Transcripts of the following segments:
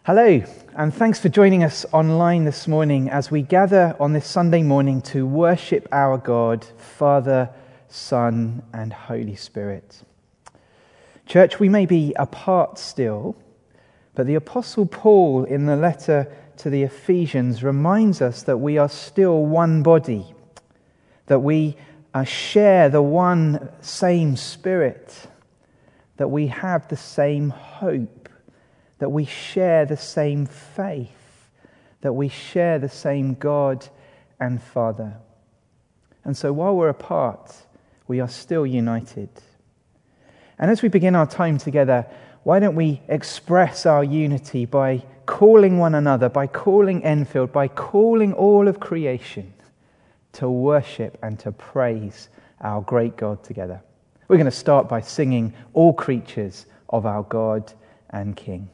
Hello, and thanks for joining us online this morning as we gather on this Sunday morning to worship our God, Father, Son, and Holy Spirit. Church, we may be apart still, but the Apostle Paul in the letter to the Ephesians reminds us that we are still one body, that we share the one same Spirit, that we have the same hope, that we share the same faith, that we share the same God and Father. And so while we're apart, we are still united. And as we begin our time together, why don't we express our unity by calling one another, by calling Enfield, by calling all of creation to worship and to praise our great God together. We're going to start by singing All Creatures of Our God and King.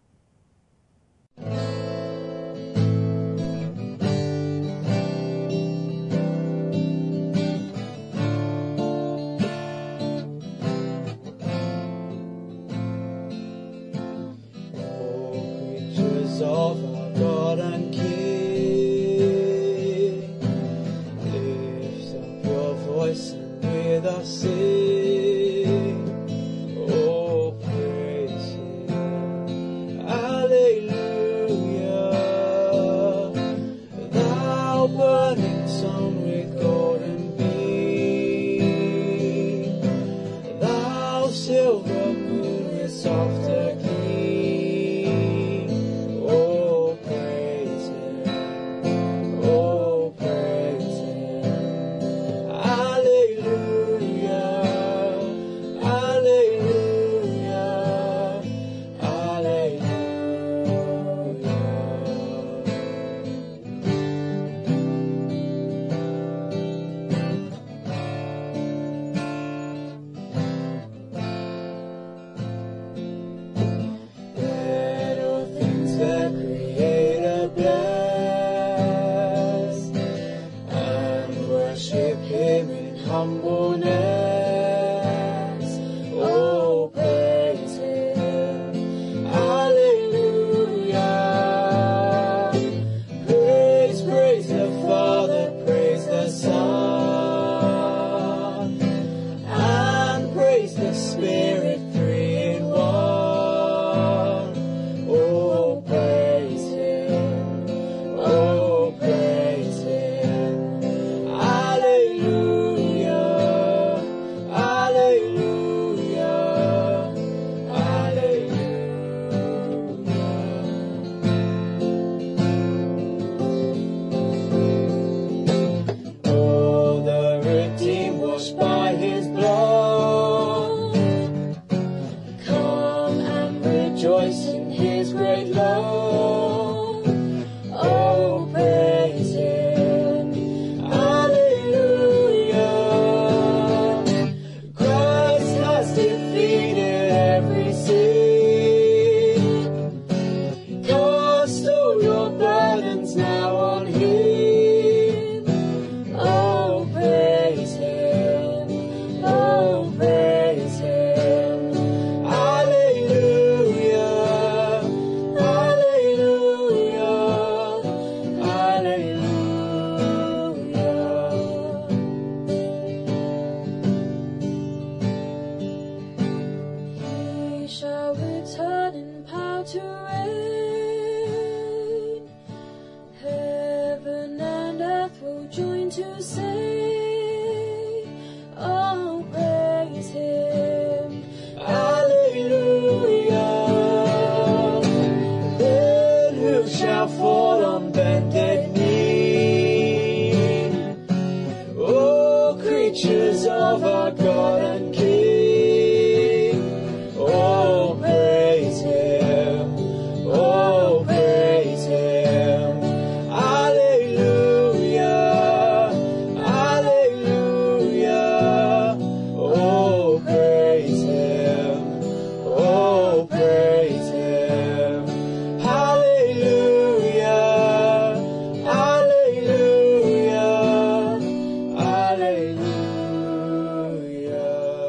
Of our God and King, lift up your voice and with us sing. Oh, praise Him, Alleluia. Thou burning sun with golden beam, thou silver moon with softer gleam.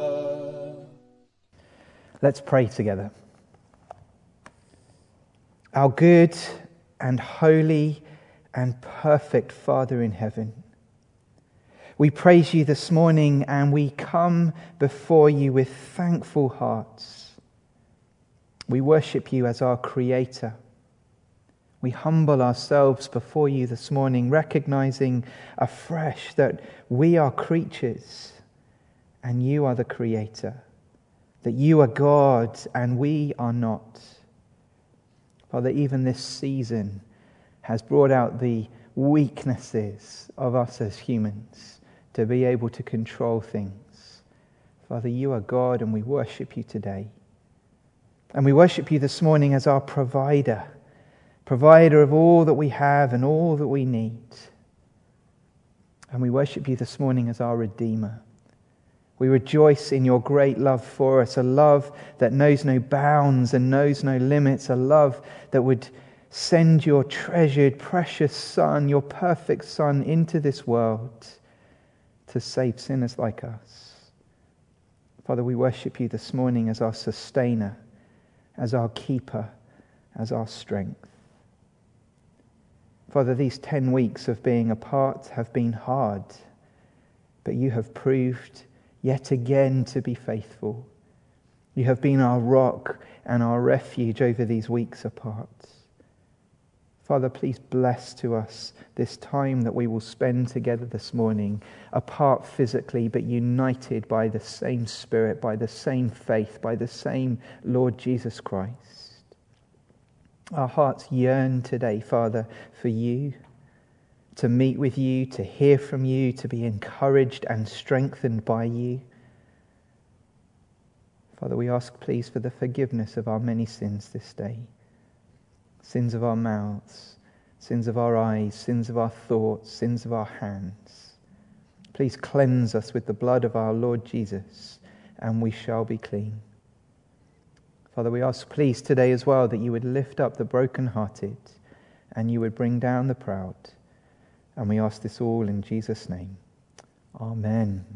Let's pray together. our good and holy and perfect Father in heaven, we praise you this morning and we come before you with thankful hearts. We worship you as our Creator. We humble ourselves before you this morning, recognizing afresh that we are creatures and you are the Creator, that you are God and we are not. Father, even this season has brought out the weaknesses of us as humans to be able to control things. Father, you are God and we worship you today. And we worship you this morning as our provider of all that we have and all that we need. And we worship you this morning as our Redeemer. We rejoice in your great love for us, a love that knows no bounds and knows no limits, a love that would send your treasured, precious Son, your perfect Son, into this world to save sinners like us. Father, we worship you this morning as our sustainer, as our keeper, as our strength. Father, these 10 weeks of being apart have been hard, but you have proved yet again to be faithful. You have been our rock and our refuge over these weeks apart. Father, please bless to us this time that we will spend together this morning, apart physically, but united by the same Spirit, by the same faith, by the same Lord Jesus Christ. Our hearts yearn today, Father, for you, to meet with you, to hear from you, to be encouraged and strengthened by you. Father, we ask, please, for the forgiveness of our many sins this day. Sins of our mouths, sins of our eyes, sins of our thoughts, sins of our hands. Please cleanse us with the blood of our Lord Jesus, and we shall be clean. Father, we ask, please, today as well, that you would lift up the brokenhearted and you would bring down the proud. And we ask this all in Jesus' name. Amen.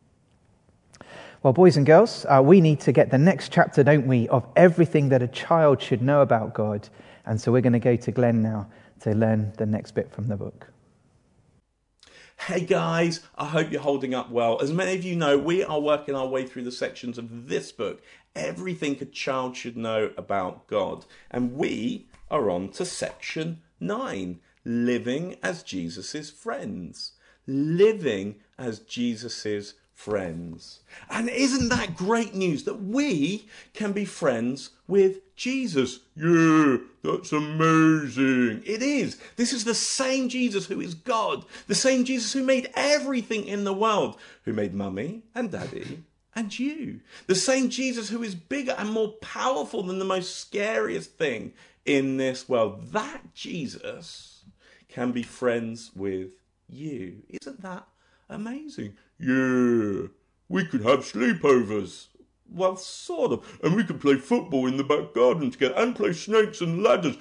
Well, boys and girls, we need to get the next chapter, don't we, of everything that a child should know about God. And so we're going to go to Glenn now to learn the next bit from the book. Hey guys, I hope you're holding up well. As many of you know, we are working our way through the sections of this book, Everything a Child Should Know About God. And we are on to section 9, Living as Jesus' Friends. Living as Jesus' friends. And isn't that great news that we can be friends with Jesus? Yeah, that's amazing. It is. This is the same Jesus who is God, the same Jesus who made everything in the world, who made mummy and daddy and you. The same Jesus who is bigger and more powerful than the most scariest thing in this world. That Jesus can be friends with you. Isn't that amazing? Yeah, we could have sleepovers. Well, sort of. And we could play football in the back garden together and play snakes and ladders.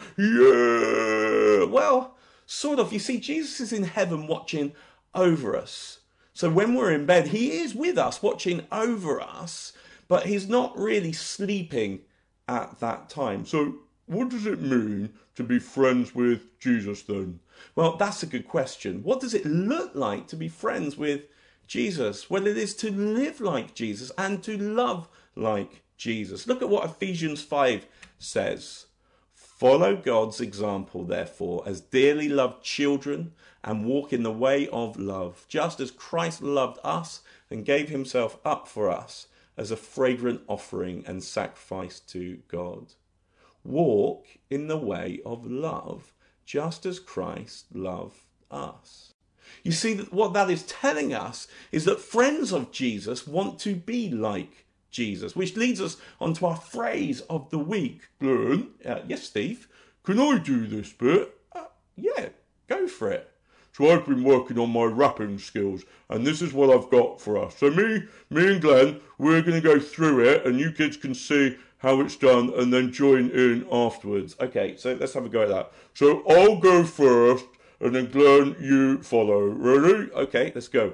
Yeah! Well, sort of. You see, Jesus is in heaven watching over us. So when we're in bed, he is with us, watching over us, but he's not really sleeping at that time. So what does it mean to be friends with Jesus then? Well, that's a good question. What does it look like to be friends with Jesus? Well, it is to live like Jesus and to love like Jesus. Look at what Ephesians 5 says. Follow God's example, therefore, as dearly loved children, and walk in the way of love, just as Christ loved us and gave himself up for us as a fragrant offering and sacrifice to God. Walk in the way of love, just as Christ loved us. You see, that what that is telling us is that friends of Jesus want to be like Jesus, which leads us onto our phrase of the week. Glenn, yes, Steve, can I do this bit? Yeah, go for it. So I've been working on my rapping skills, and this is what I've got for us. So me and Glenn, we're going to go through it, and you kids can see how it's done, and then join in afterwards. Okay, so let's have a go at that. So I'll go first, and then Glenn, you follow. Ready? Okay, let's go.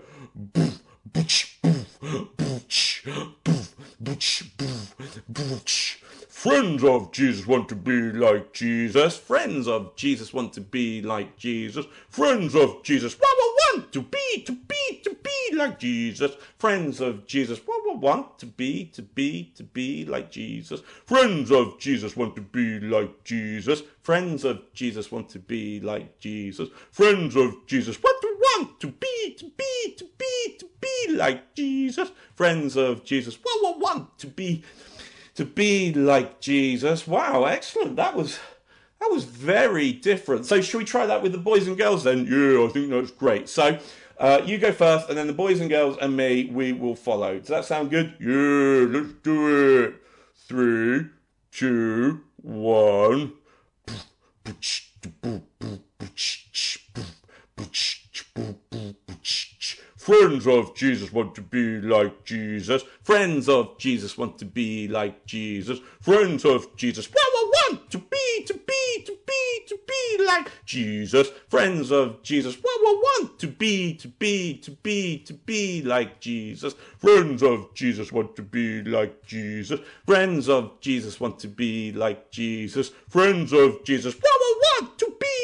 Friends of Jesus want to be like Jesus. Friends of Jesus want to be like Jesus. Friends of Jesus want to be like Jesus. Friends of Jesus want to be like Jesus. Friends of Jesus want to be like Jesus. Friends of Jesus want to be like Jesus. Friends of Jesus want to be like Jesus. Friends of Jesus want to be like Jesus. Wow, excellent. That was very different. So should we try that with the boys and girls then? Yeah, I think that's great. So you go first, and then the boys and girls and me, we will follow. Does that sound good? Yeah, let's do it. 3, 2, 1. Friends of Jesus want to be like Jesus. Friends of Jesus want to be like Jesus. Friends of Jesus want to be like Jesus. Friends of Jesus want to be like Jesus. Friends of Jesus want to be like Jesus. Friends of Jesus want to be like Jesus. Friends of Jesus want to be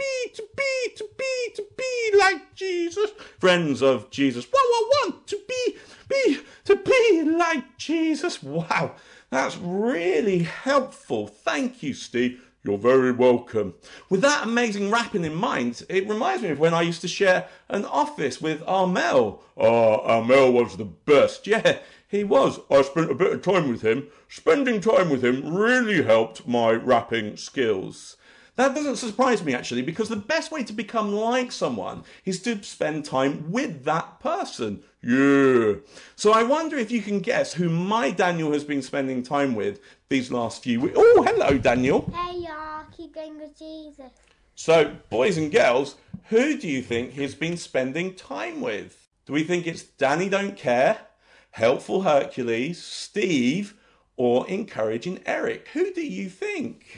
like Jesus. Friends of Jesus want to be like Jesus. Wow, that's really helpful. Thank you, Steve. You're very welcome. With that amazing rapping in mind, it reminds me of when I used to share an office with Armel. Armel was the best. Yeah, he was. I spent a bit of time with him. Spending time with him really helped my rapping skills. That doesn't surprise me, actually, because the best way to become like someone is to spend time with that person. Yeah. So I wonder if you can guess who my Daniel has been spending time with these last few weeks. Oh, hello, Daniel. Hey, y'all. Keep going with Jesus. So, boys and girls, who do you think he's been spending time with? Do we think it's Danny Don't Care, Helpful Hercules, Steve, or Encouraging Eric? Who do you think?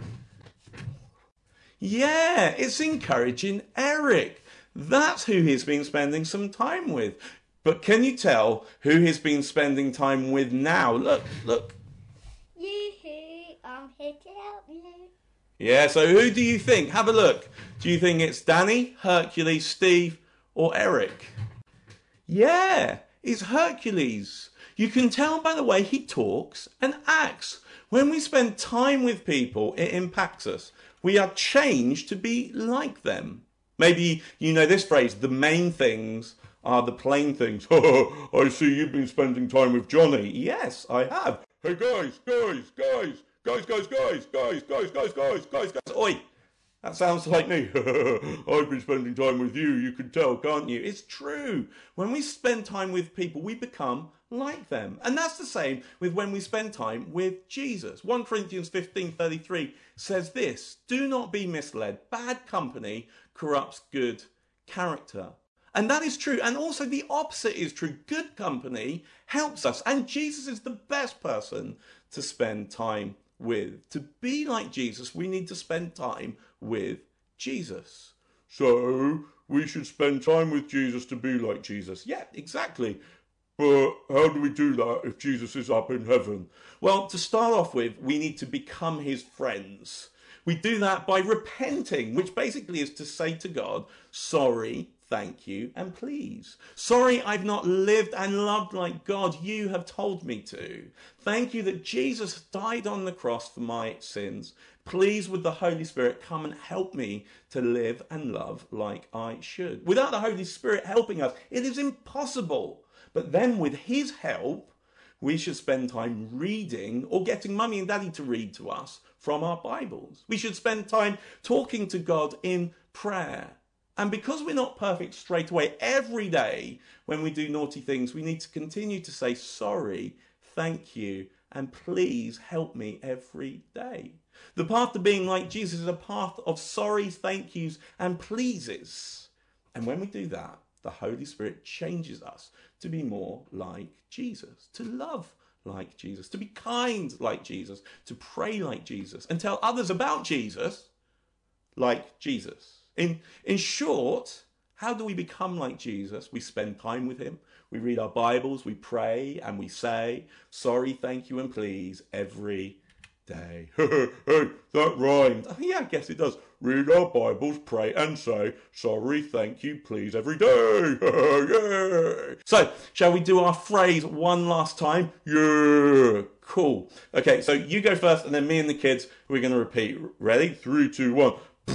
Yeah, it's Encouraging Eric. That's who he's been spending some time with. But can you tell who he's been spending time with now? Look. Yoo-hoo, I'm here to help you. Yeah, so who do you think? Have a look. Do you think it's Danny, Hercules, Steve, or Eric? Yeah, it's Hercules. You can tell by the way he talks and acts. When we spend time with people, it impacts us. We are changed to be like them. Maybe you know this phrase, the main things are the plain things. I see you've been spending time with Johnny. Yes, I have. Hey guys. Oi, that sounds like me. I've been spending time with you. You can tell, can't you? It's true. When we spend time with people, we become like them. And that's the same with when we spend time with Jesus. 1 Corinthians 15:33 says this, do not be misled. Bad company corrupts good character. And that is true. And also the opposite is true. Good company helps us. And Jesus is the best person to spend time with. To be like Jesus, we need to spend time with Jesus. So we should spend time with Jesus to be like Jesus. Yeah, exactly. But how do we do that if Jesus is up in heaven? Well, to start off with, we need to become his friends. We do that by repenting, which basically is to say to God, sorry, thank you, and please. Sorry, I've not lived and loved like God, you have told me to. Thank you that Jesus died on the cross for my sins. Please, with the Holy Spirit, come and help me to live and love like I should. Without the Holy Spirit helping us, it is impossible. But then with his help, we should spend time reading or getting mummy and daddy to read to us from our Bibles. We should spend time talking to God in prayer. And because we're not perfect straight away, every day when we do naughty things, we need to continue to say sorry, thank you, and please help me every day. The path to being like Jesus is a path of sorry, thank yous, and pleases. And when we do that, the Holy Spirit changes us to be more like Jesus, to love like Jesus, to be kind like Jesus, to pray like Jesus, and tell others about Jesus like Jesus. In short, how do we become like Jesus? We spend time with him, we read our Bibles, we pray, and we say sorry, thank you, and please every day. Hey, that rhymed. Oh, yeah, I guess it does. Read our Bibles, pray and say, sorry, thank you, please, every day. Yay! So, shall we do our phrase one last time? Yeah, cool. Okay, so you go first, and then me and the kids, we're going to repeat. Ready? 3, 2, 1.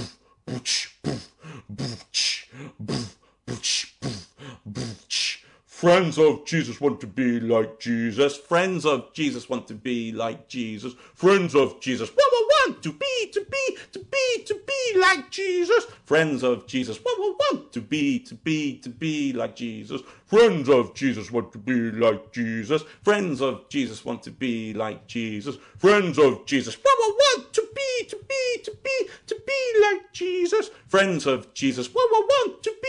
Friends of Jesus want to be like Jesus. Friends of Jesus want to be like Jesus. Friends of Jesus want to be like Jesus. Friends of Jesus want to be like Jesus. Friends of Jesus want to be like Jesus. Friends of Jesus want to be like Jesus. Friends of Jesus want to be like Jesus. Friends of Jesus want to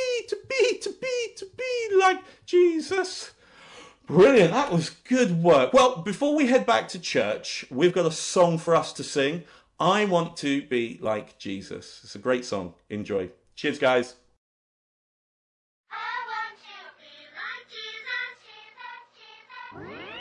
be like Jesus. Brilliant, that was good work. Well, before we head back to church, we've got a song for us to sing. I want to be like Jesus. It's a great song. Enjoy. Cheers, guys. I want to be like Jesus, Jesus, Jesus.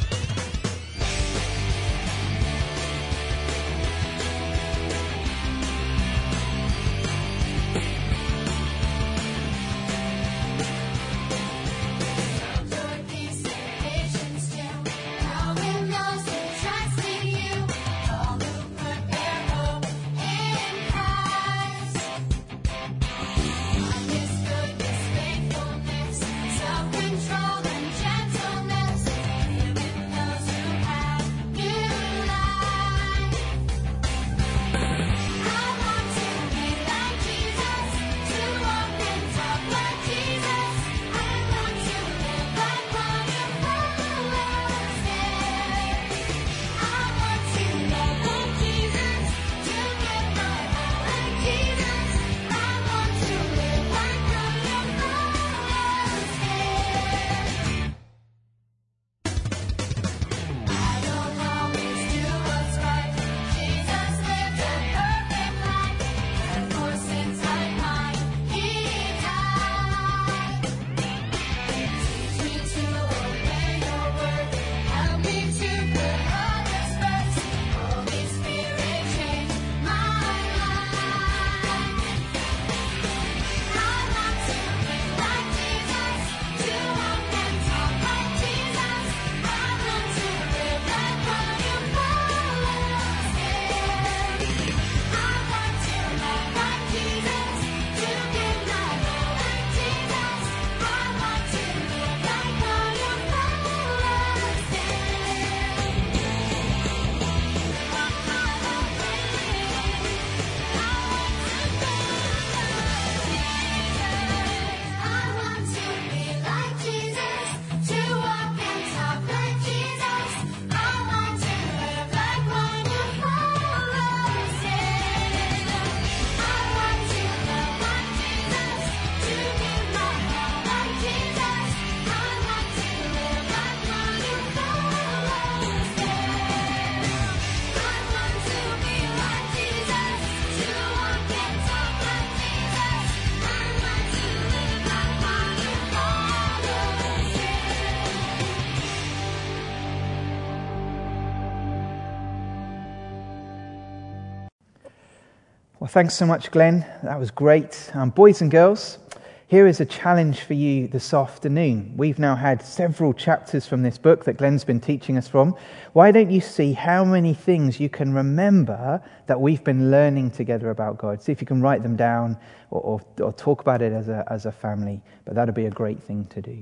Well, thanks so much, Glenn. That was great. Boys and girls, here is a challenge for you this afternoon. We've now had several chapters from this book that Glenn's been teaching us from. Why don't you see how many things you can remember that we've been learning together about God? See if you can write them down or talk about it as a family. But that'd be a great thing to do.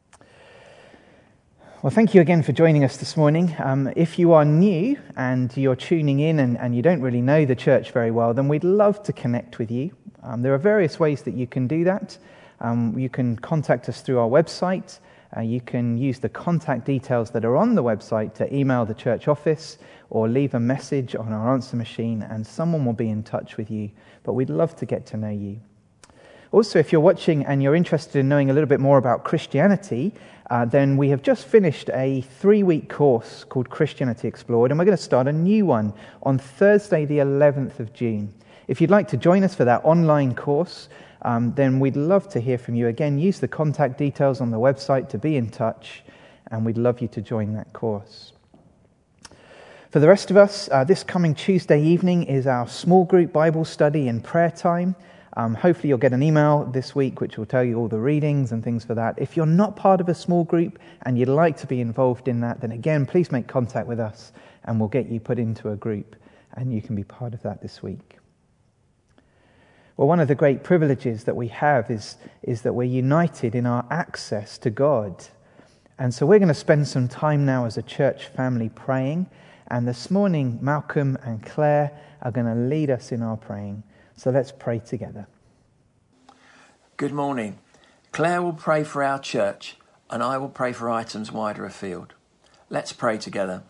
Well, thank you again for joining us this morning. If you are new and you're tuning in and you don't really know the church very well, then we'd love to connect with you. There are various ways that you can do that. You can contact us through our website. You can use the contact details that are on the website to email the church office or leave a message on our answer machine, and someone will be in touch with you. But we'd love to get to know you. Also, if you're watching and you're interested in knowing a little bit more about Christianity, then we have just finished a 3-week course called Christianity Explored, and we're going to start a new one on Thursday, the 11th of June. If you'd like to join us for that online course, then we'd love to hear from you. Again, use the contact details on the website to be in touch, and we'd love you to join that course. For the rest of us, this coming Tuesday evening is our small group Bible study and prayer time. Hopefully you'll get an email this week which will tell you all the readings and things for that. If you're not part of a small group and you'd like to be involved in that, then again, please make contact with us and we'll get you put into a group and you can be part of that this week. Well, one of the great privileges that we have is that we're united in our access to God. And so we're going to spend some time now as a church family praying. And this morning, Malcolm and Claire are going to lead us in our praying. So let's pray together. Good morning. Claire will pray for our church and I will pray for items wider afield. Let's pray together.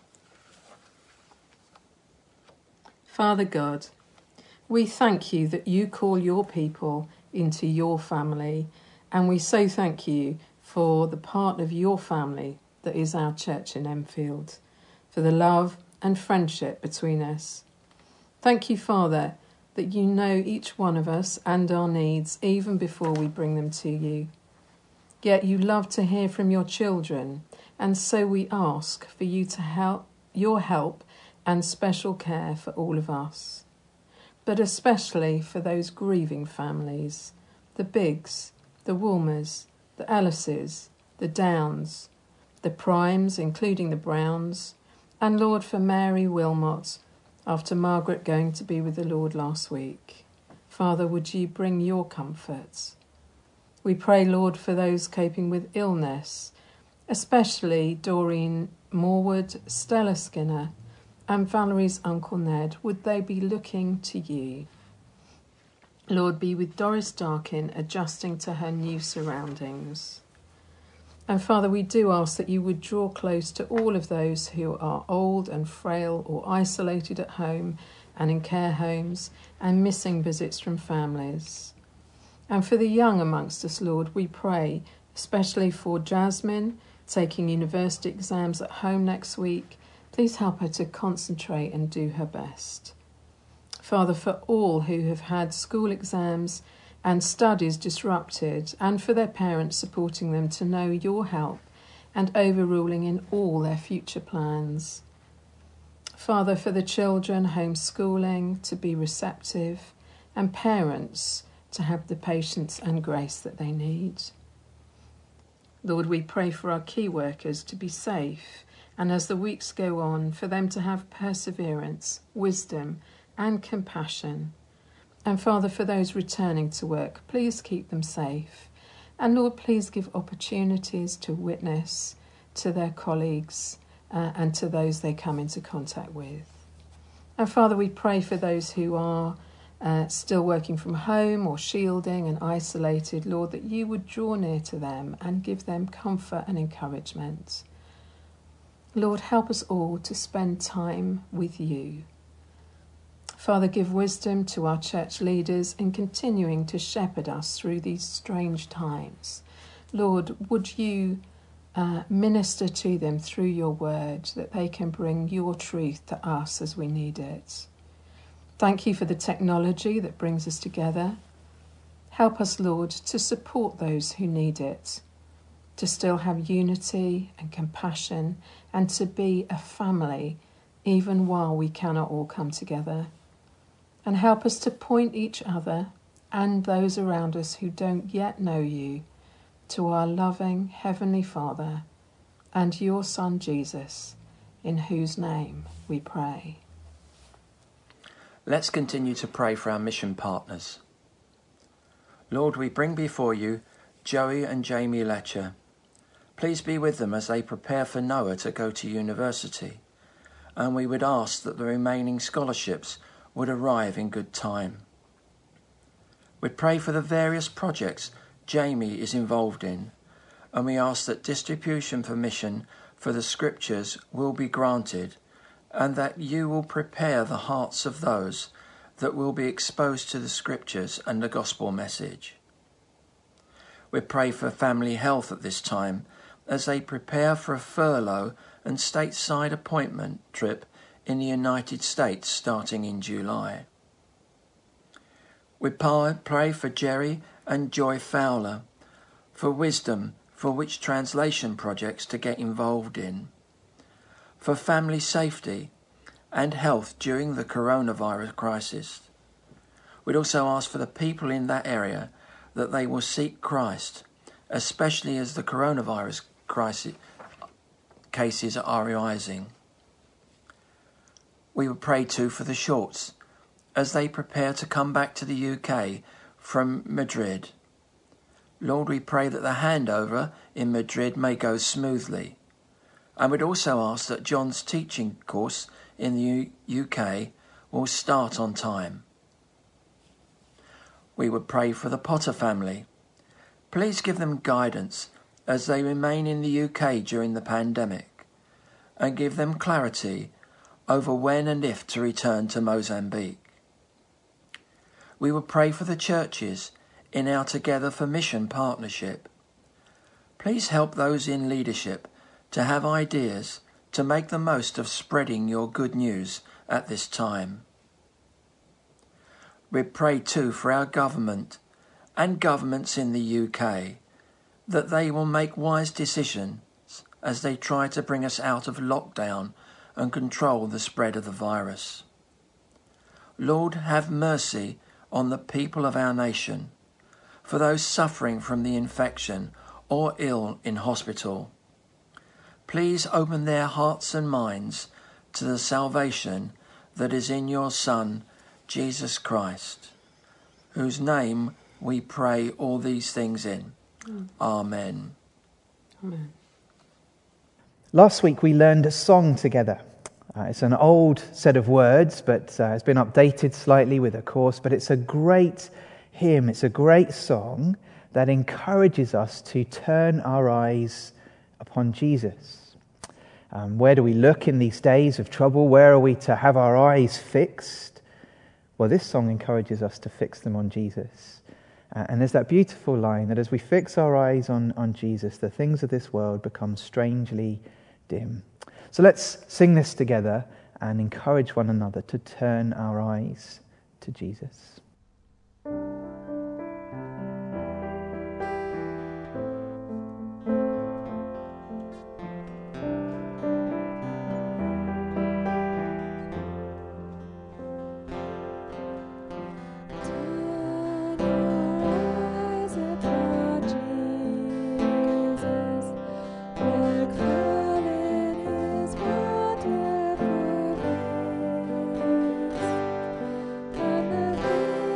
Father God, we thank you that you call your people into your family, and we so thank you for the part of your family that is our church in Enfield, for the love and friendship between us. Thank you, Father, that you know each one of us and our needs even before we bring them to you. Yet you love to hear from your children, and so we ask for you to your help and special care for all of us, but especially for those grieving families, the Biggs, the Woolmers, the Ellises, the Downs, the Primes, including the Browns, and Lord, for Mary Wilmot, after Margaret going to be with the Lord last week. Father, would you bring your comforts? We pray, Lord, for those coping with illness, especially Doreen Morwood, Stella Skinner, and Valerie's Uncle Ned. Would they be looking to you? Lord, be with Doris Darkin, adjusting to her new surroundings. And Father, we do ask that you would draw close to all of those who are old and frail or isolated at home and in care homes and missing visits from families. And for the young amongst us, Lord, we pray, especially for Jasmine, taking university exams at home next week. Please help her to concentrate and do her best. Father, for all who have had school exams and studies disrupted, and for their parents supporting them to know your help and overruling in all their future plans. Father, for the children homeschooling to be receptive, and parents to have the patience and grace that they need. Lord, we pray for our key workers to be safe, and as the weeks go on, for them to have perseverance, wisdom, and compassion. And Father, for those returning to work, please keep them safe. And Lord, please give opportunities to witness to their colleagues and to those they come into contact with. And Father, we pray for those who are still working from home or shielding and isolated, Lord, that you would draw near to them and give them comfort and encouragement. Lord, help us all to spend time with you. Father, give wisdom to our church leaders in continuing to shepherd us through these strange times. Lord, would you minister to them through your word, that they can bring your truth to us as we need it. Thank you for the technology that brings us together. Help us, Lord, to support those who need it, to still have unity and compassion, and to be a family even while we cannot all come together. And help us to point each other and those around us who don't yet know you to our loving Heavenly Father and your Son Jesus, in whose name we pray. Let's continue to pray for our mission partners. Lord, we bring before you Joey and Jamie Letcher. Please be with them as they prepare for Noah to go to university. And we would ask that the remaining scholarships would arrive in good time. We pray for the various projects Jamie is involved in, and we ask that distribution permission for the scriptures will be granted, and that you will prepare the hearts of those that will be exposed to the scriptures and the gospel message. We pray for family health at this time as they prepare for a furlough and stateside appointment trip in the United States starting in July. We pray for Jerry and Joy Fowler, for wisdom for which translation projects to get involved in, for family safety, and health during the coronavirus crisis. We'd also ask for the people in that area that they will seek Christ, especially as the coronavirus crisis cases are rising. We would pray too for the Shorts as they prepare to come back to the UK from Madrid. Lord, we pray that the handover in Madrid may go smoothly. And we'd also ask that John's teaching course in the UK will start on time. We would pray for the Potter family. Please give them guidance as they remain in the UK during the pandemic, and give them clarity over when and if to return to Mozambique. We would pray for the churches in our Together for Mission partnership. Please help those in leadership to have ideas to make the most of spreading your good news at this time. We pray too for our government and governments in the UK that they will make wise decisions as they try to bring us out of lockdown and control the spread of the virus. Lord, have mercy on the people of our nation, for those suffering from the infection or ill in hospital. Please open their hearts and minds to the salvation that is in your Son, Jesus Christ, whose name we pray all these things in. Amen. Amen. Last week we learned a song together. It's an old set of words, but it's been updated slightly with a course, but it's a great hymn, it's a great song that encourages us to turn our eyes upon Jesus. Where do we look in these days of trouble? Where are we to have our eyes fixed? Well, this song encourages us to fix them on Jesus. And there's that beautiful line that as we fix our eyes on Jesus, the things of this world become strangely dim. So let's sing this together and encourage one another to turn our eyes to Jesus. Thank you.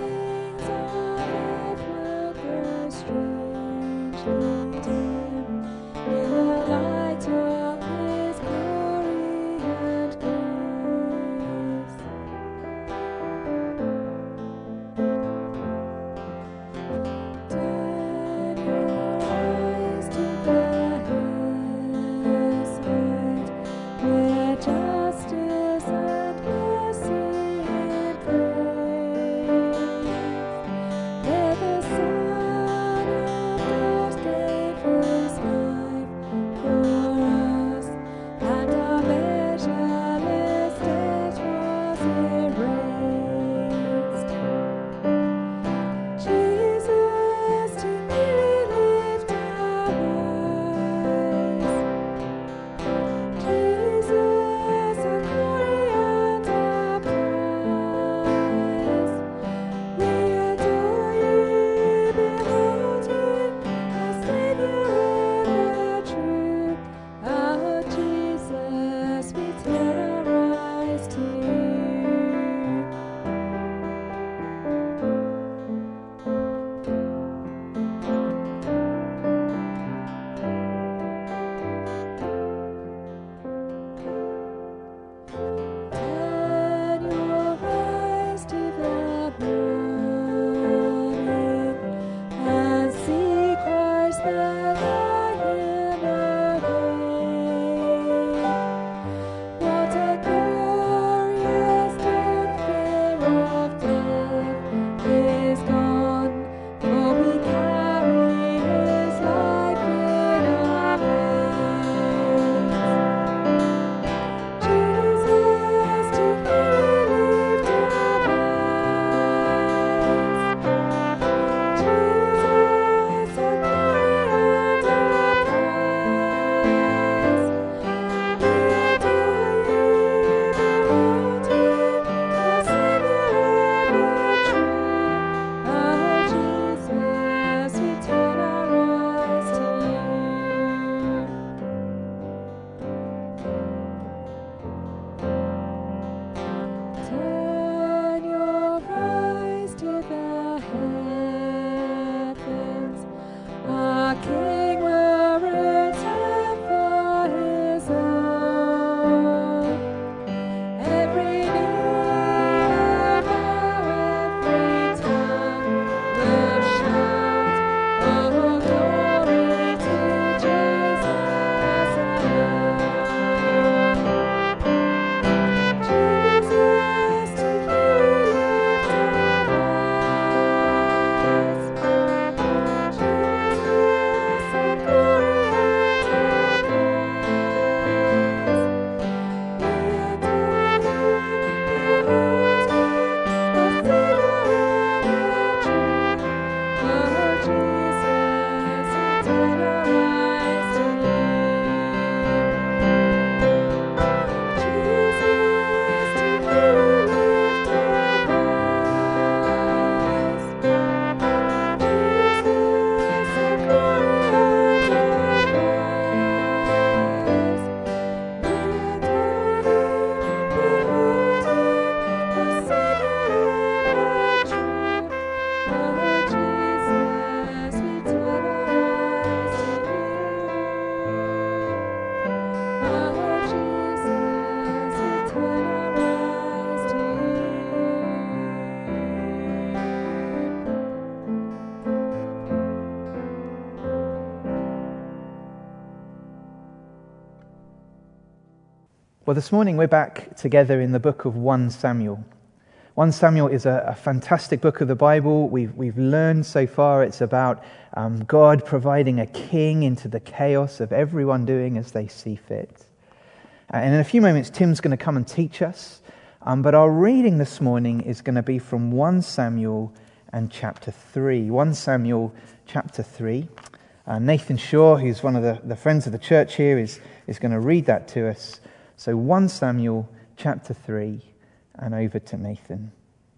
Well, this morning we're back together in the book of 1 Samuel. 1 Samuel is a fantastic book of the Bible. We've learned so far it's about God providing a king into the chaos of everyone doing as they see fit. And in a few moments, Tim's going to come and teach us. But our reading this morning is going to be from 1 Samuel and chapter 3. 1 Samuel chapter 3. Nathan Shaw, who's one of the friends of the church here, is going to read that to us. So 1 Samuel chapter 3, and over to Nathan.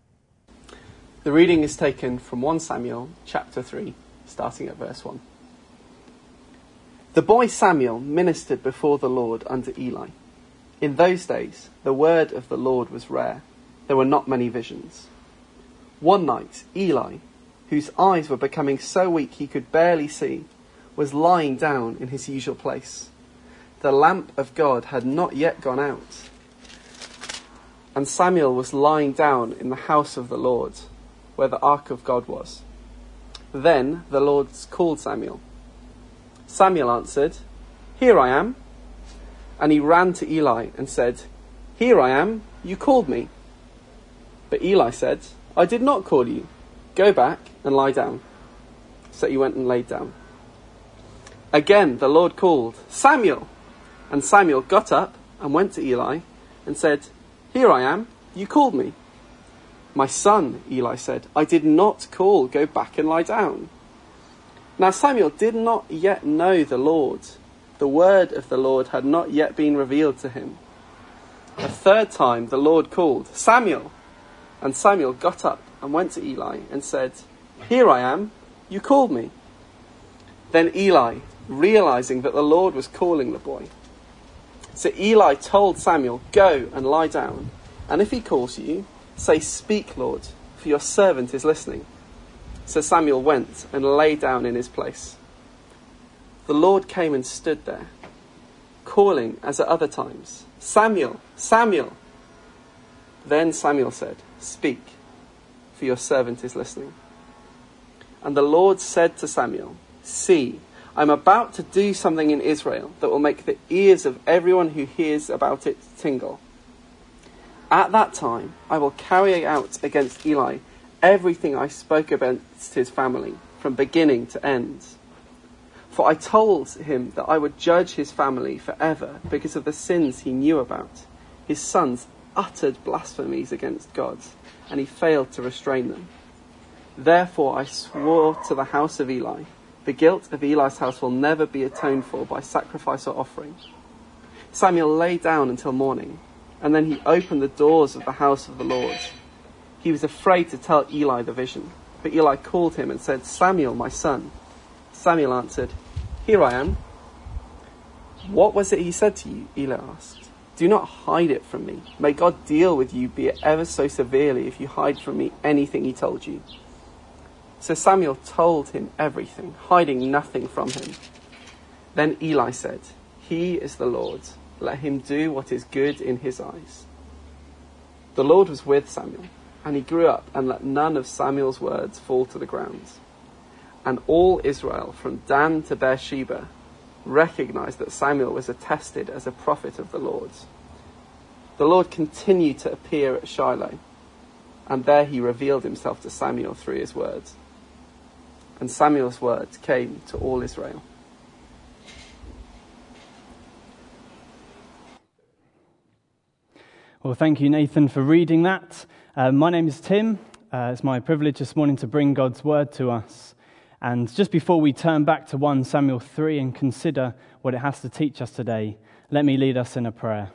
The reading is taken from 1 Samuel chapter 3, starting at verse 1. The boy Samuel ministered before the Lord under Eli. In those days, the word of the Lord was rare. There were not many visions. One night, Eli, whose eyes were becoming so weak he could barely see, was lying down in his usual place. The lamp of God had not yet gone out, and Samuel was lying down in the house of the Lord, where the ark of God was. Then the Lord called Samuel. Samuel answered, "Here I am." And he ran to Eli and said, "Here I am, you called me." But Eli said, "I did not call you. Go back and lie down." So he went and laid down. Again the Lord called, "Samuel." And Samuel got up and went to Eli and said, "Here I am, you called me." "My son," Eli said, "I did not call. Go back and lie down." Now Samuel did not yet know the Lord. The word of the Lord had not yet been revealed to him. A third time the Lord called, "Samuel." And Samuel got up and went to Eli and said, "Here I am, you called me." Then Eli, realizing that the Lord was calling the boy. So Eli told Samuel, "Go and lie down, and if he calls you, say, 'Speak, Lord, for your servant is listening.'" So Samuel went and lay down in his place. The Lord came and stood there, calling as at other times, "Samuel, Samuel." Then Samuel said, "Speak, for your servant is listening." And the Lord said to Samuel, "See, I'm about to do something in Israel that will make the ears of everyone who hears about it tingle. At that time, I will carry out against Eli everything I spoke against his family, from beginning to end. For I told him that I would judge his family forever because of the sins he knew about. His sons uttered blasphemies against God, and he failed to restrain them. Therefore I swore to the house of Eli, the guilt of Eli's house will never be atoned for by sacrifice or offering." Samuel lay down until morning, and then he opened the doors of the house of the Lord. He was afraid to tell Eli the vision, but Eli called him and said, "Samuel, my son." Samuel answered, "Here I am." "What was it he said to you?" Eli asked. "Do not hide it from me. May God deal with you, be it ever so severely, if you hide from me anything he told you." So Samuel told him everything, hiding nothing from him. Then Eli said, "He is the Lord. Let him do what is good in his eyes." The Lord was with Samuel, and he grew up and let none of Samuel's words fall to the ground. And all Israel, from Dan to Beersheba, recognized that Samuel was attested as a prophet of the Lord. The Lord continued to appear at Shiloh, and there he revealed himself to Samuel through his words. And Samuel's words came to all Israel. Well, thank you, Nathan, for reading that. My name is Tim. It's my privilege this morning to bring God's word to us. And just before we turn back to 1 Samuel 3 and consider what it has to teach us today, let me lead us in a prayer.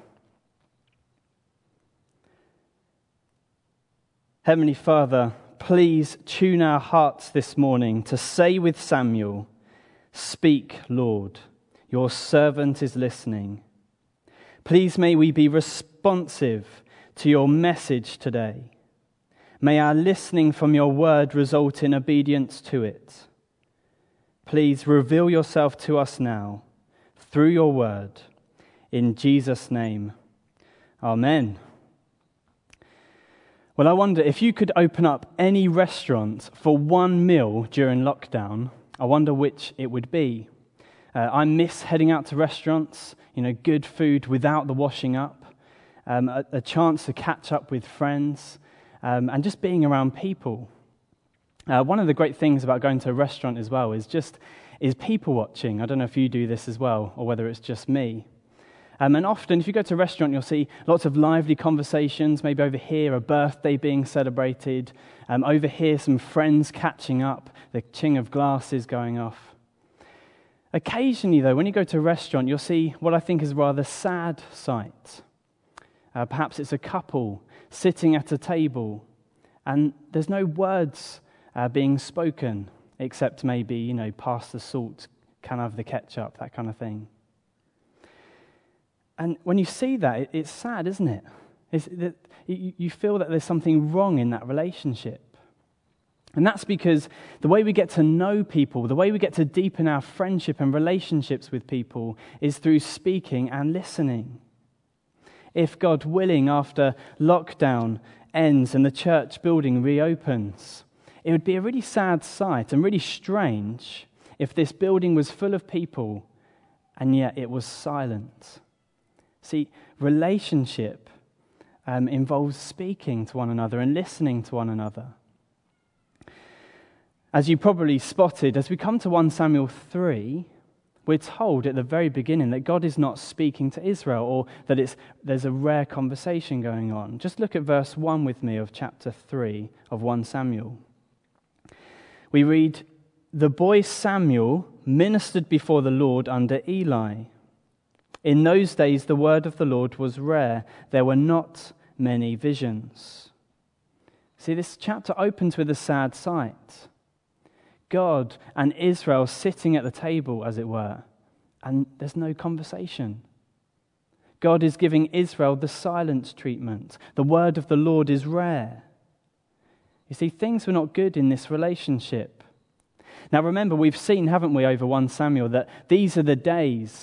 Heavenly Father, please tune our hearts this morning to say with Samuel, "Speak, Lord, your servant is listening." Please may we be responsive to your message today. May our listening from your word result in obedience to it. Please reveal yourself to us now through your word. In Jesus' name, amen. Well, I wonder if you could open up any restaurant for one meal during lockdown, I wonder which it would be. I miss heading out to restaurants, good food without the washing up. a chance to catch up with friends, and just being around people. One of the great things about going to a restaurant as well is people watching. I don't know if you do this as well, or whether it's just me. And often, if you go to a restaurant, you'll see lots of lively conversations. Maybe over here, a birthday being celebrated. Over here, some friends catching up, the ching of glasses going off. Occasionally, though, when you go to a restaurant, you'll see what I think is a rather sad sight. Perhaps it's a couple sitting at a table, and there's no words being spoken, except maybe, pass the salt, can I have the ketchup, that kind of thing. And when you see that, it's sad, isn't it? You feel that there's something wrong in that relationship. And that's because the way we get to know people, the way we get to deepen our friendship and relationships with people is through speaking and listening. If, God willing, after lockdown ends and the church building reopens, it would be a really sad sight and really strange if this building was full of people and yet it was silent. See, relationship involves speaking to one another and listening to one another. As you probably spotted, as we come to 1 Samuel 3, we're told at the very beginning that God is not speaking to Israel, or that there's a rare conversation going on. Just look at verse 1 with me of chapter 3 of 1 Samuel. We read, "The boy Samuel ministered before the Lord under Eli. In those days, the word of the Lord was rare. There were not many visions." See, this chapter opens with a sad sight. God and Israel sitting at the table, as it were, and there's no conversation. God is giving Israel the silent treatment. The word of the Lord is rare. You see, things were not good in this relationship. Now remember, we've seen, haven't we, over 1 Samuel, that these are the days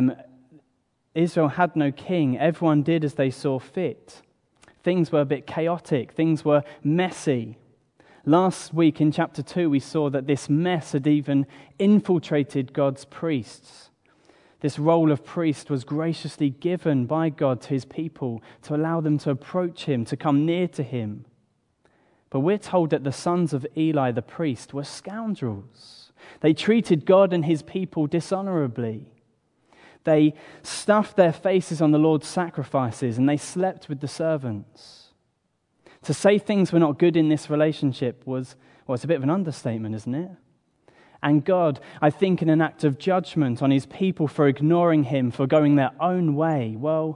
Israel had no king. Everyone did as they saw fit. Things were a bit chaotic. Things were messy. Last week in chapter 2, we saw that this mess had even infiltrated God's priests. This role of priest was graciously given by God to his people to allow them to approach him, to come near to him. But we're told that the sons of Eli the priest were scoundrels. They treated God and his people dishonorably. They stuffed their faces on the Lord's sacrifices and they slept with the servants. To say things were not good in this relationship was it's a bit of an understatement, isn't it? And God, I think in an act of judgment on his people for ignoring him, for going their own way,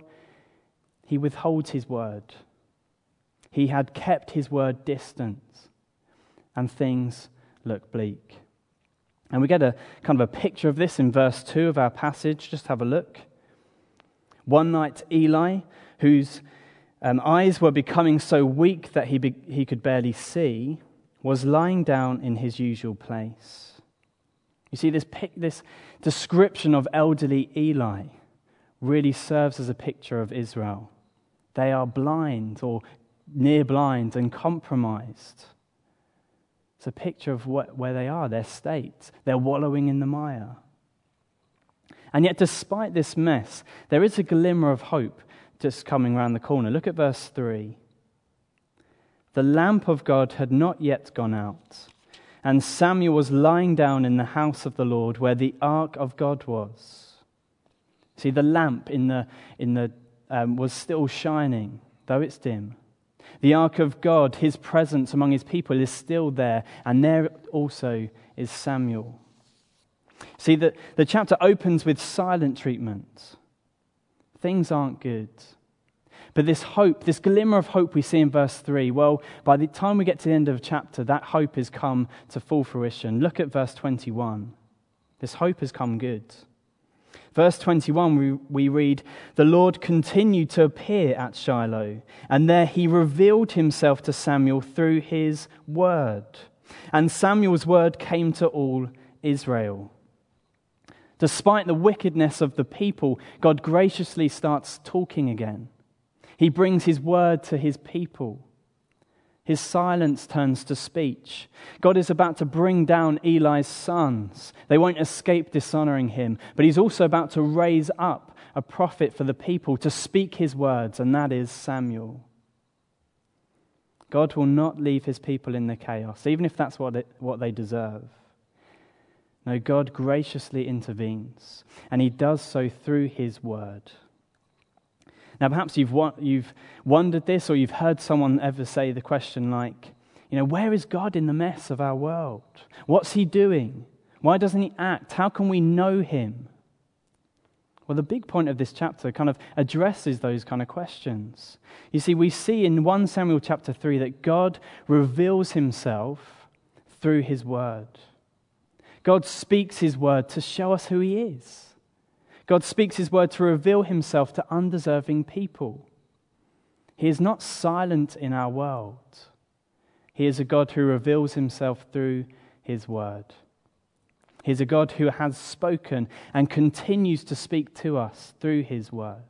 he withholds his word. He had kept his word distant, and things look bleak. And we get a kind of a picture of this in verse 2 of our passage. Just have a look. One night Eli, whose eyes were becoming so weak that he could barely see, was lying down in his usual place. You see, this description of elderly Eli really serves as a picture of Israel. They are blind or near blind and compromised. It's a picture of where they are, their state. They're wallowing in the mire. And yet, despite this mess, there is a glimmer of hope just coming around the corner. Look at verse 3. The lamp of God had not yet gone out, and Samuel was lying down in the house of the Lord where the ark of God was. See, the lamp was still shining, though it's dim. The ark of God, his presence among his people, is still there, and there also is Samuel. See, the chapter opens with silent treatment. Things aren't good. But this hope, this glimmer of hope we see in verse 3, by the time we get to the end of the chapter, that hope has come to full fruition. Look at verse 21. This hope has come good. Verse 21, we read, "The Lord continued to appear at Shiloh, and there he revealed himself to Samuel through his word. And Samuel's word came to all Israel." Despite the wickedness of the people, God graciously starts talking again. He brings his word to his people. His silence turns to speech. God is about to bring down Eli's sons. They won't escape dishonoring him, but he's also about to raise up a prophet for the people to speak his words, and that is Samuel. God will not leave his people in the chaos, even if that's what they deserve. No, God graciously intervenes, and he does so through his word. Now, perhaps you've wondered this, or you've heard someone ever say the question like, where is God in the mess of our world? What's he doing? Why doesn't he act? How can we know him? Well, the big point of this chapter kind of addresses those kind of questions. You see, we see in 1 Samuel chapter 3 that God reveals himself through his word. God speaks his word to show us who he is. God speaks his word to reveal himself to undeserving people. He is not silent in our world. He is a God who reveals himself through his word. He is a God who has spoken and continues to speak to us through his word.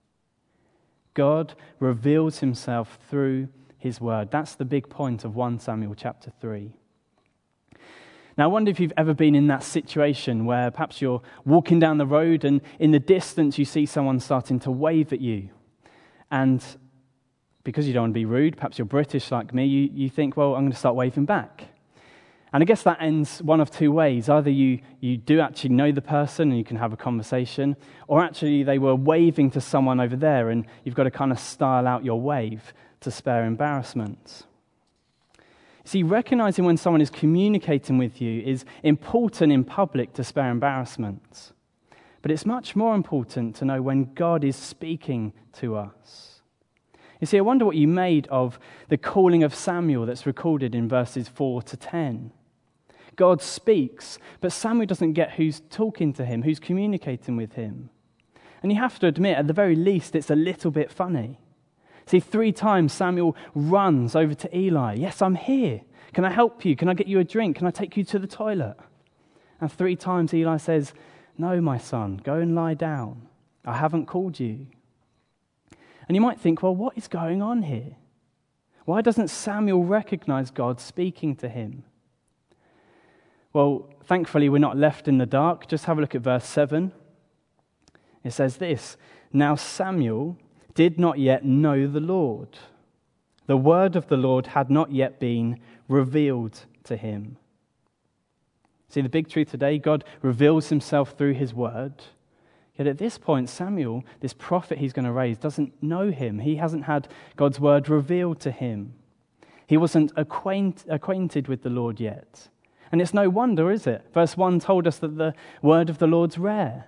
God reveals himself through his word. That's the big point of 1 Samuel chapter 3. Now, I wonder if you've ever been in that situation where perhaps you're walking down the road and in the distance you see someone starting to wave at you. And because you don't want to be rude, perhaps you're British like me, you think, well, I'm going to start waving back. And I guess that ends one of two ways. Either you do actually know the person and you can have a conversation, or actually they were waving to someone over there and you've got to kind of style out your wave to spare embarrassment. See, recognizing when someone is communicating with you is important in public to spare embarrassment. But it's much more important to know when God is speaking to us. You see, I wonder what you made of the calling of Samuel that's recorded in verses 4 to 10. God speaks, but Samuel doesn't get who's talking to him, who's communicating with him. And you have to admit, at the very least, it's a little bit funny. See, 3 times Samuel runs over to Eli. Yes, I'm here. Can I help you? Can I get you a drink? Can I take you to the toilet? And 3 times Eli says, no, my son, go and lie down. I haven't called you. And you might think, well, what is going on here? Why doesn't Samuel recognize God speaking to him? Well, thankfully, we're not left in the dark. Just have a look at verse 7. It says this, now Samuel did not yet know the Lord. The word of the Lord had not yet been revealed to him. See, the big truth today, God reveals himself through his word. Yet at this point, Samuel, this prophet he's going to raise, doesn't know him. He hasn't had God's word revealed to him. He wasn't acquainted with the Lord yet. And it's no wonder, is it? Verse 1 told us that the word of the Lord's rare.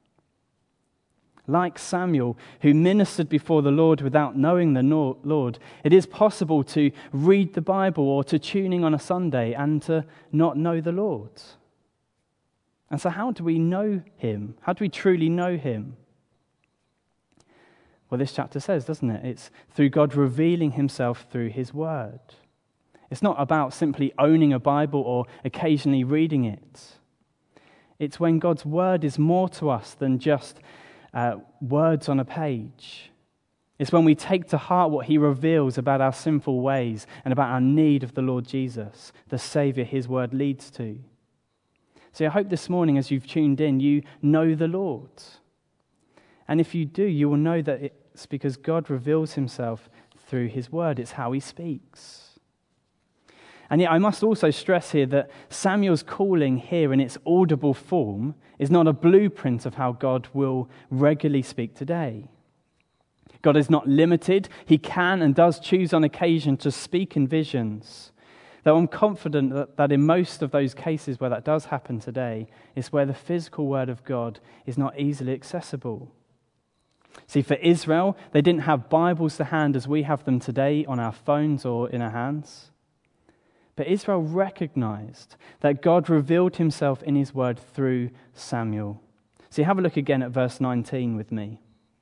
Like Samuel, who ministered before the Lord without knowing the Lord, it is possible to read the Bible or to tune in on a Sunday and to not know the Lord. And so how do we know him? How do we truly know him? Well, this chapter says, doesn't it? It's through God revealing himself through his word. It's not about simply owning a Bible or occasionally reading it. It's when God's word is more to us than just words on a page. It's when we take to heart what he reveals about our sinful ways and about our need of the Lord Jesus, the Saviour his word leads to. So I hope this morning as you've tuned in, you know the Lord. And if you do, you will know that it's because God reveals himself through his word. It's how he speaks. And yet I must also stress here that Samuel's calling here in its audible form is not a blueprint of how God will regularly speak today. God is not limited. He can and does choose on occasion to speak in visions. Though I'm confident that in most of those cases where that does happen today, it's where the physical word of God is not easily accessible. See, for Israel, they didn't have Bibles to hand as we have them today on our phones or in our hands. But Israel recognized that God revealed himself in his word through Samuel. See, have a look again at verse 19 with me.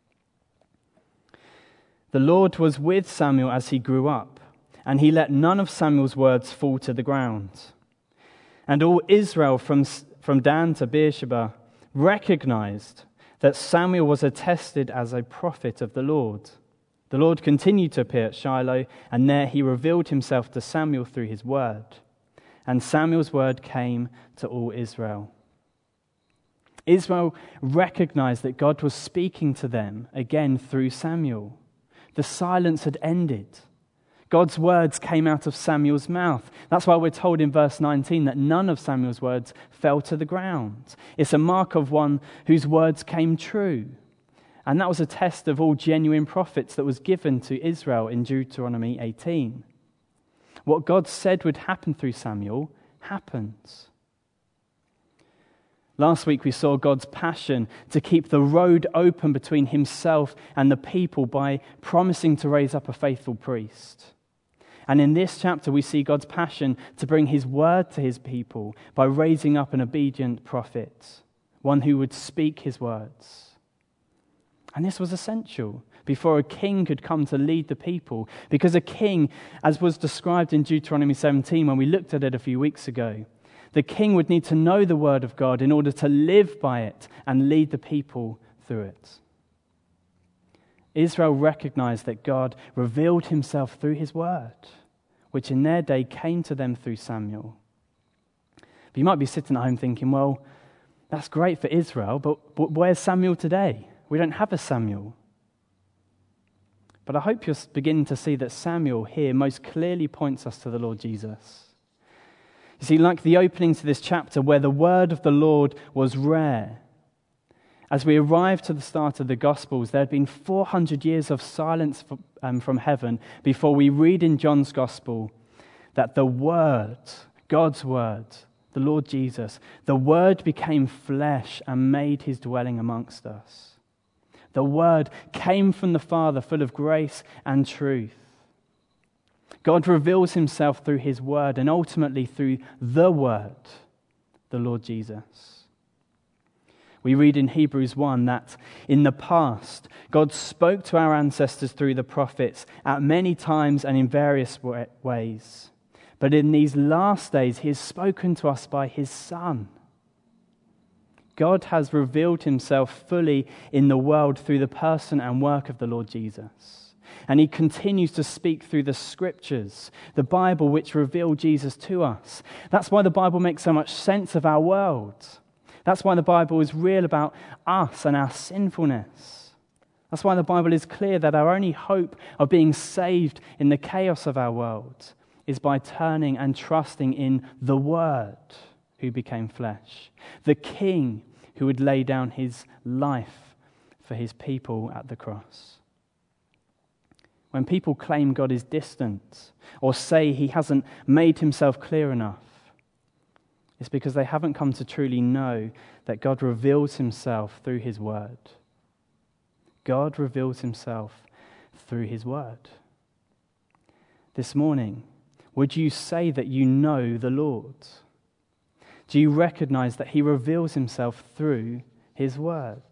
The Lord was with Samuel as he grew up, and he let none of Samuel's words fall to the ground. And all Israel from Dan to Beersheba recognized that Samuel was attested as a prophet of the Lord. The Lord continued to appear at Shiloh, and there he revealed himself to Samuel through his word. And Samuel's word came to all Israel. Israel recognized that God was speaking to them again through Samuel. The silence had ended. God's words came out of Samuel's mouth. That's why we're told in verse 19 that none of Samuel's words fell to the ground. It's a mark of one whose words came true. And that was a test of all genuine prophets that was given to Israel in Deuteronomy 18. What God said would happen through Samuel happens. Last week we saw God's passion to keep the road open between himself and the people by promising to raise up a faithful priest. And in this chapter we see God's passion to bring his word to his people by raising up an obedient prophet, one who would speak his words. And this was essential before a king could come to lead the people, because a king, as was described in Deuteronomy 17 when we looked at it a few weeks ago, the king would need to know the word of God in order to live by it and lead the people through it. Israel recognized that God revealed himself through his word, which in their day came to them through Samuel. But you might be sitting at home thinking, well, that's great for Israel, but where's Samuel today? We don't have a Samuel. But I hope you're beginning to see that Samuel here most clearly points us to the Lord Jesus. You see, like the opening to this chapter where the word of the Lord was rare, as we arrive to the start of the Gospels, there had been 400 years of silence from heaven before we read in John's Gospel that the Word, God's Word, the Lord Jesus, the Word became flesh and made his dwelling amongst us. The Word came from the Father, full of grace and truth. God reveals himself through his Word and ultimately through the Word, the Lord Jesus. We read in Hebrews 1 that in the past, God spoke to our ancestors through the prophets at many times and in various ways. But in these last days, he has spoken to us by his Son. God has revealed himself fully in the world through the person and work of the Lord Jesus. And he continues to speak through the scriptures, the Bible, which reveal Jesus to us. That's why the Bible makes so much sense of our world. That's why the Bible is real about us and our sinfulness. That's why the Bible is clear that our only hope of being saved in the chaos of our world is by turning and trusting in the Word who became flesh, the King who would lay down his life for his people at the cross. When people claim God is distant or say he hasn't made himself clear enough, it's because they haven't come to truly know that God reveals himself through his word. God reveals himself through his word. This morning, would you say that you know the Lord? Do you recognize that he reveals himself through his word?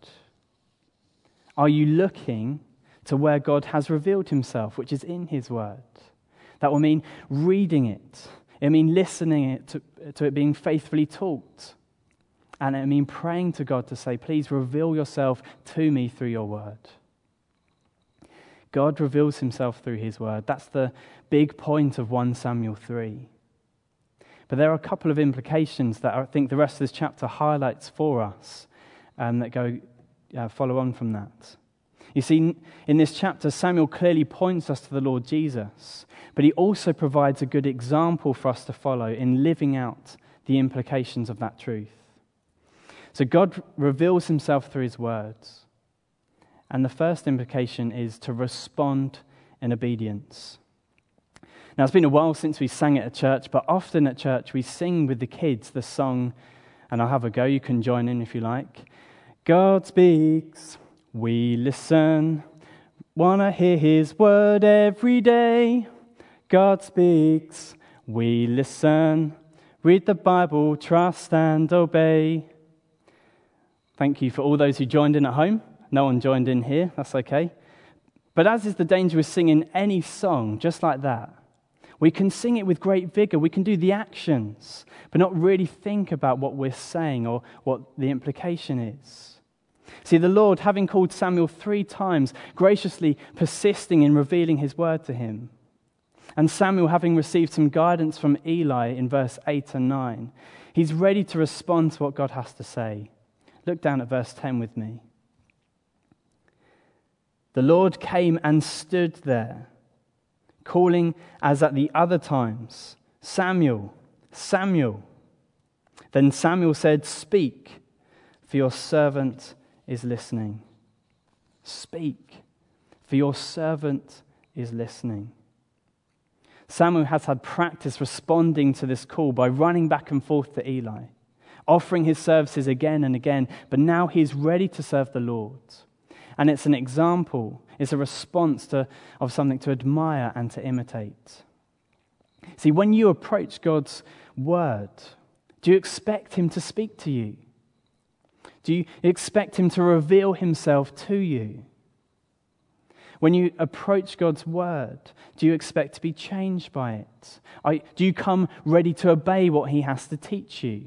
Are you looking to where God has revealed himself, which is in his word? That will mean reading it. It means listening to it being faithfully taught. And it means praying to God to say, please reveal yourself to me through your word. God reveals himself through his word. That's the big point of 1 Samuel 3. But there are a couple of implications that I think the rest of this chapter highlights for us that follow on from that. You see, in this chapter, Samuel clearly points us to the Lord Jesus, but he also provides a good example for us to follow in living out the implications of that truth. So God reveals himself through his words, and the first implication is to respond in obedience. Now, it's been a while since we sang it at church, but often at church we sing with the kids the song, and I'll have a go, you can join in if you like. God speaks, we listen, wanna hear his word every day. God speaks, we listen, read the Bible, trust and obey. Thank you for all those who joined in at home. No one joined in here, that's okay. But as is the danger with singing any song just like that, we can sing it with great vigor, we can do the actions, but not really think about what we're saying or what the implication is. See, the Lord, having called Samuel 3 times, graciously persisting in revealing his word to him, and Samuel having received some guidance from Eli in verse 8 and 9, he's ready to respond to what God has to say. Look down at verse 10 with me. The Lord came and stood there, calling as at the other times, Samuel, Samuel. Then Samuel said, Speak, for your servant is listening. Speak, for your servant is listening. Samuel has had practice responding to this call by running back and forth to Eli, offering his services again and again, but now he's ready to serve the Lord. And it's an example, it's a response of something to admire and to imitate. See, when you approach God's word, do you expect him to speak to you? Do you expect him to reveal himself to you? When you approach God's word, do you expect to be changed by it? Do you come ready to obey what he has to teach you?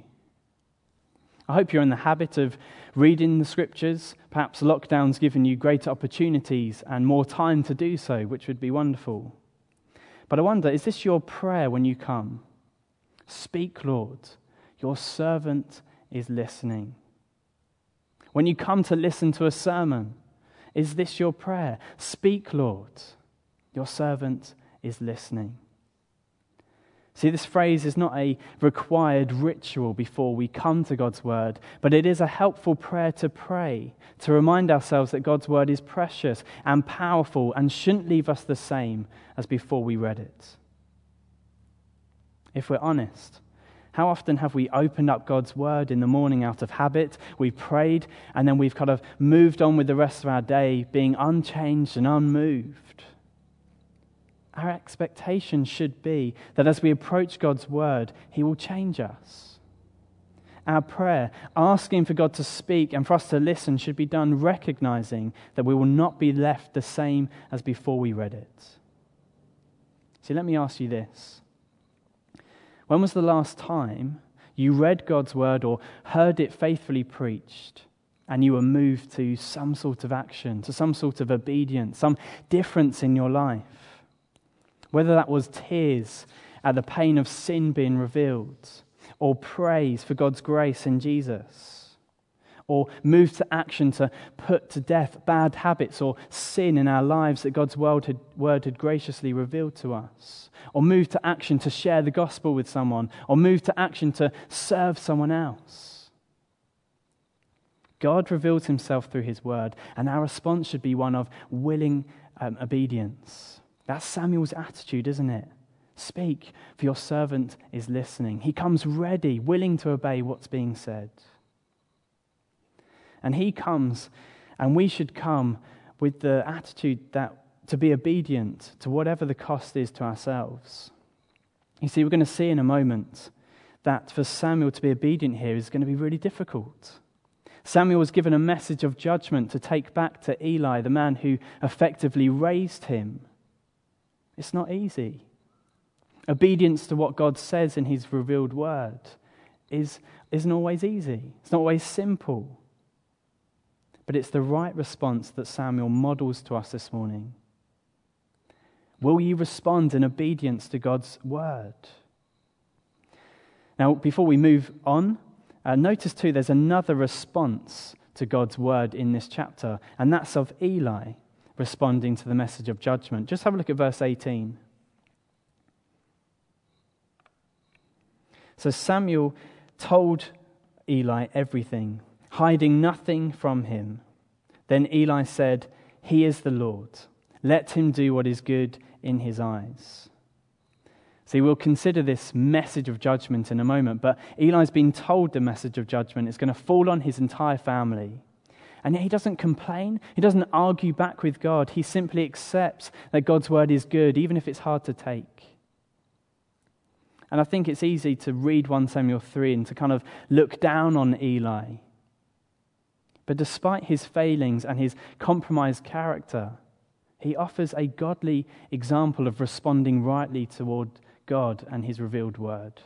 I hope you're in the habit of reading the scriptures. Perhaps lockdown's given you greater opportunities and more time to do so, which would be wonderful. But I wonder, is this your prayer when you come? Speak, Lord, your servant is listening. When you come to listen to a sermon, is this your prayer? Speak, Lord, your servant is listening. See, this phrase is not a required ritual before we come to God's word, but it is a helpful prayer to pray, to remind ourselves that God's word is precious and powerful and shouldn't leave us the same as before we read it. If we're honest, how often have we opened up God's word in the morning out of habit, we've prayed, and then we've kind of moved on with the rest of our day being unchanged and unmoved? Our expectation should be that as we approach God's word, he will change us. Our prayer, asking for God to speak and for us to listen, should be done recognizing that we will not be left the same as before we read it. See, let me ask you this. When was the last time you read God's word or heard it faithfully preached and you were moved to some sort of action, to some sort of obedience, some difference in your life? Whether that was tears at the pain of sin being revealed, or praise for God's grace in Jesus, or moved to action to put to death bad habits or sin in our lives that God's word had graciously revealed to us, or moved to action to share the gospel with someone, or moved to action to serve someone else. God reveals himself through his word, and our response should be one of willing obedience. That's Samuel's attitude, isn't it? Speak, for your servant is listening. He comes ready, willing to obey what's being said. And he comes, and we should come with the attitude that to be obedient to whatever the cost is to ourselves. You see, we're going to see in a moment that for Samuel to be obedient here is going to be really difficult. Samuel was given a message of judgment to take back to Eli, the man who effectively raised him. It's not easy. Obedience to what God says in his revealed word isn't always easy. It's not always simple. But it's the right response that Samuel models to us this morning. Will you respond in obedience to God's word? Now, before we move on, notice too there's another response to God's word in this chapter, and that's of Eli responding to the message of judgment. Just have a look at verse 18. So Samuel told Eli everything, hiding nothing from him. Then Eli said, "He is the Lord. Let him do what is good in his eyes." See, we'll consider this message of judgment in a moment, but Eli's been told the message of judgment is going to fall on his entire family. And yet he doesn't complain. He doesn't argue back with God. He simply accepts that God's word is good, even if it's hard to take. And I think it's easy to read 1 Samuel 3 and to kind of look down on Eli. But despite his failings and his compromised character, he offers a godly example of responding rightly toward God and his revealed word.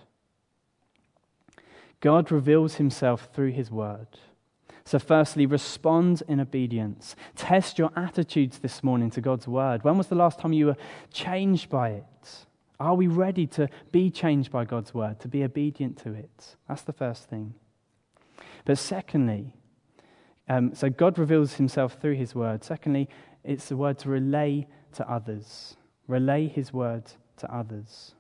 God reveals himself through his word. So firstly, respond in obedience. Test your attitudes this morning to God's word. When was the last time you were changed by it? Are we ready to be changed by God's word, to be obedient to it? That's the first thing. But secondly, So God reveals himself through his word. Secondly, it's the word to relay to others. Relay his word to others.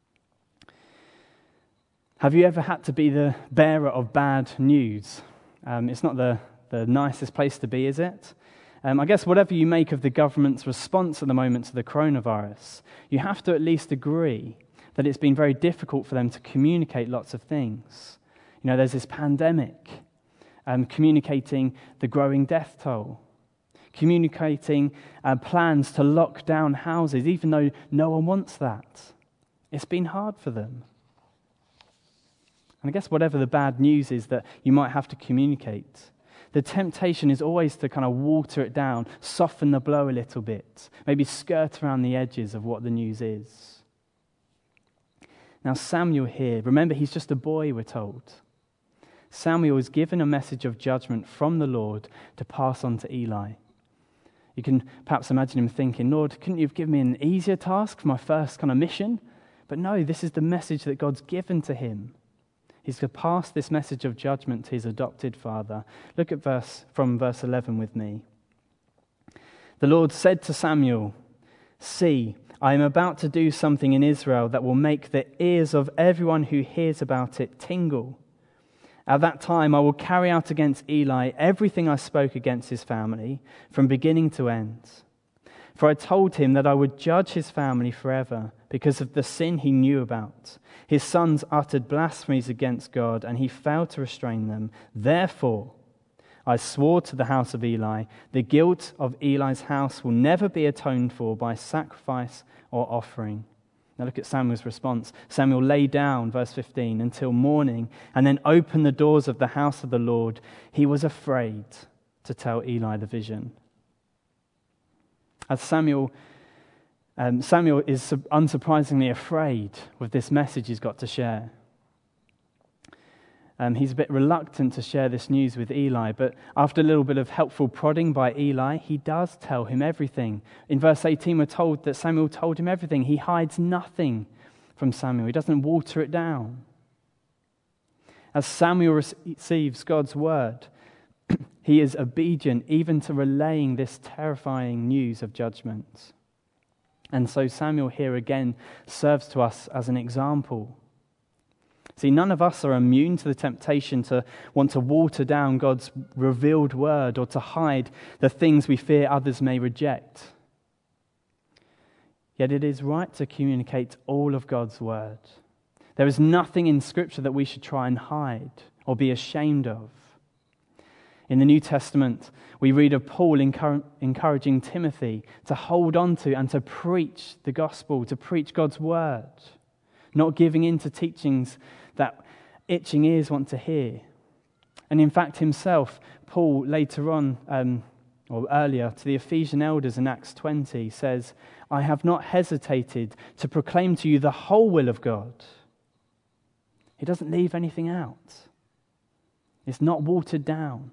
Have you ever had to be the bearer of bad news? It's not the nicest place to be, is it? I guess whatever you make of the government's response at the moment to the coronavirus, you have to at least agree that it's been very difficult for them to communicate lots of things. You know, there's this pandemic, communicating the growing death toll, communicating plans to lock down houses, even though no one wants that. It's been hard for them. And I guess whatever the bad news is that you might have to communicate, the temptation is always to kind of water it down, soften the blow a little bit, maybe skirt around the edges of what the news is. Now Samuel here, remember he's just a boy, we're told. Samuel is given a message of judgment from the Lord to pass on to Eli. You can perhaps imagine him thinking, Lord, couldn't you have given me an easier task for my first kind of mission? But no, this is the message that God's given to him. He's to pass this message of judgment to his adopted father. Look at verse 11 with me. The Lord said to Samuel, "See, I am about to do something in Israel that will make the ears of everyone who hears about it tingle. At that time I will carry out against Eli everything I spoke against his family, from beginning to end. For I told him that I would judge his family forever because of the sin he knew about. His sons uttered blasphemies against God, and he failed to restrain them. Therefore, I swore to the house of Eli, the guilt of Eli's house will never be atoned for by sacrifice or offering." Now look at Samuel's response. Samuel lay down, verse 15, until morning, and then opened the doors of the house of the Lord. He was afraid to tell Eli the vision. As Samuel is unsurprisingly afraid with this message he's got to share. He's a bit reluctant to share this news with Eli, but after a little bit of helpful prodding by Eli, he does tell him everything. In verse 18, we're told that Samuel told him everything. He hides nothing from Samuel. He doesn't water it down. As Samuel receives God's word, he is obedient even to relaying this terrifying news of judgment. And so Samuel here again serves to us as an example. See, none of us are immune to the temptation to want to water down God's revealed word or to hide the things we fear others may reject. Yet it is right to communicate all of God's word. There is nothing in Scripture that we should try and hide or be ashamed of. In the New Testament, we read of Paul encouraging Timothy to hold on to and to preach the gospel, to preach God's word, not giving in to teachings that itching ears want to hear. And in fact, himself, Paul, later on, or earlier, to the Ephesian elders in Acts 20, says, "I have not hesitated to proclaim to you the whole will of God." He doesn't leave anything out. It's not watered down.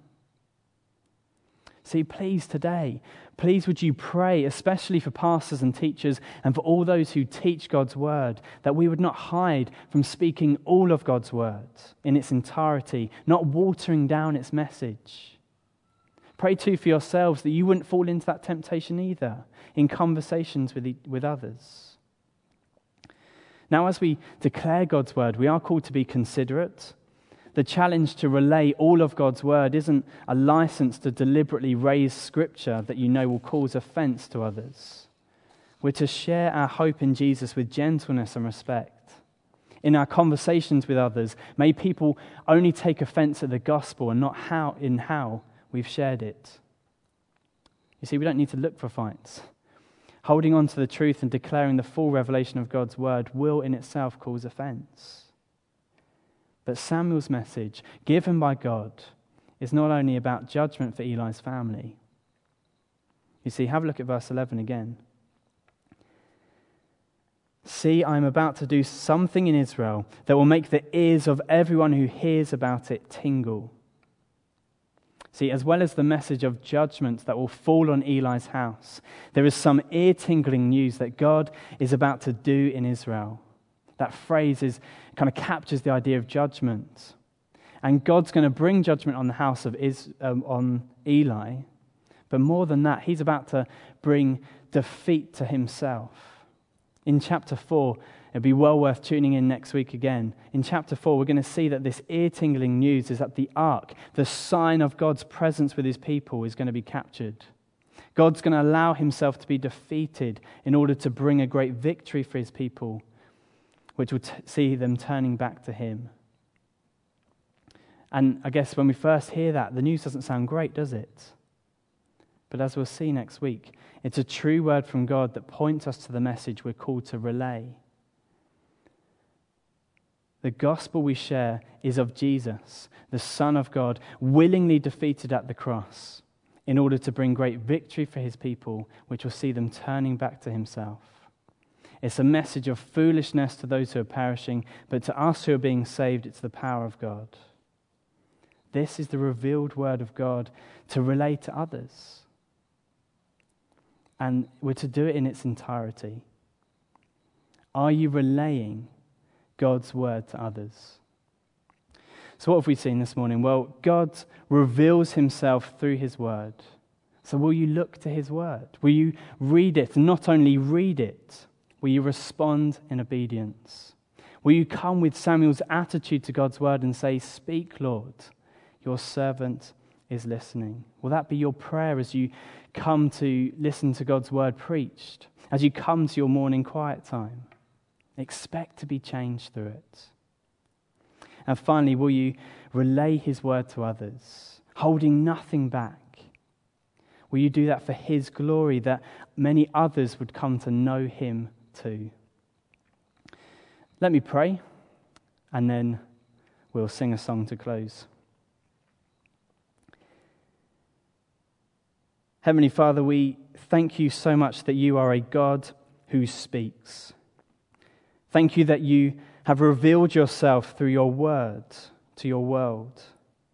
See, please would you pray, especially for pastors and teachers and for all those who teach God's word, that we would not hide from speaking all of God's word in its entirety, not watering down its message. Pray too for yourselves that you wouldn't fall into that temptation either in conversations with others. Now, as we declare God's word, we are called to be considerate. The challenge to relay all of God's word isn't a license to deliberately raise Scripture that you know will cause offense to others. We're to share our hope in Jesus with gentleness and respect. In our conversations with others, may people only take offense at the gospel and not how we've shared it. You see, we don't need to look for fights. Holding on to the truth and declaring the full revelation of God's word will in itself cause offense. But Samuel's message, given by God, is not only about judgment for Eli's family. You see, have a look at verse 11 again. "See, I am about to do something in Israel that will make the ears of everyone who hears about it tingle." See, as well as the message of judgment that will fall on Eli's house, there is some ear-tingling news that God is about to do in Israel. That phrase kind of captures the idea of judgment. And God's going to bring judgment on the house of on Eli. But more than that, he's about to bring defeat to himself. In chapter 4, it'd be well worth tuning in next week again. In chapter 4, we're going to see that this ear-tingling news is that the ark, the sign of God's presence with his people, is going to be captured. God's going to allow himself to be defeated in order to bring a great victory for his people, which will see them turning back to him. And I guess when we first hear that, the news doesn't sound great, does it? But as we'll see next week, it's a true word from God that points us to the message we're called to relay. The gospel we share is of Jesus, the Son of God, willingly defeated at the cross in order to bring great victory for his people, which will see them turning back to himself. It's a message of foolishness to those who are perishing, but to us who are being saved, it's the power of God. This is the revealed word of God to relay to others. And we're to do it in its entirety. Are you relaying God's word to others? So what have we seen this morning? Well, God reveals himself through his word. So will you look to his word? Will you read it? And not only read it, will you respond in obedience? Will you come with Samuel's attitude to God's word and say, "Speak, Lord, your servant is listening"? Will that be your prayer as you come to listen to God's word preached? As you come to your morning quiet time? Expect to be changed through it. And finally, will you relay his word to others, holding nothing back? Will you do that for his glory, that many others would come to know him too? Let me pray, and then we'll sing a song to close. Heavenly Father, we thank you so much that you are a God who speaks. Thank you that you have revealed yourself through your word to your world.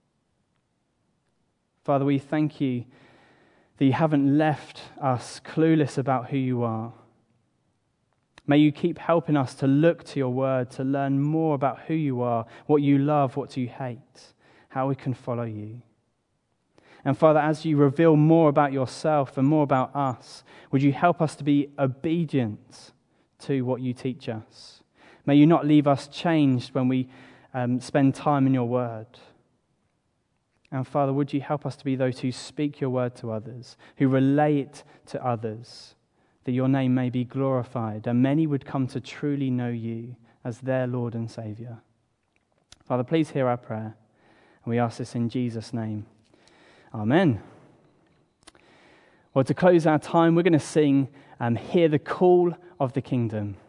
Father, we thank you that you haven't left us clueless about who you are. May you keep helping us to look to your word, to learn more about who you are, what you love, what you hate, how we can follow you. And Father, as you reveal more about yourself and more about us, would you help us to be obedient to what you teach us? May you not leave us changed when we spend time in your word. And Father, would you help us to be those who speak your word to others, who relay it to others, that your name may be glorified and many would come to truly know you as their Lord and Saviour. Father, please hear our prayer. And we ask this in Jesus' name. Amen. Well, to close our time, we're going to sing Hear the Call of the Kingdom.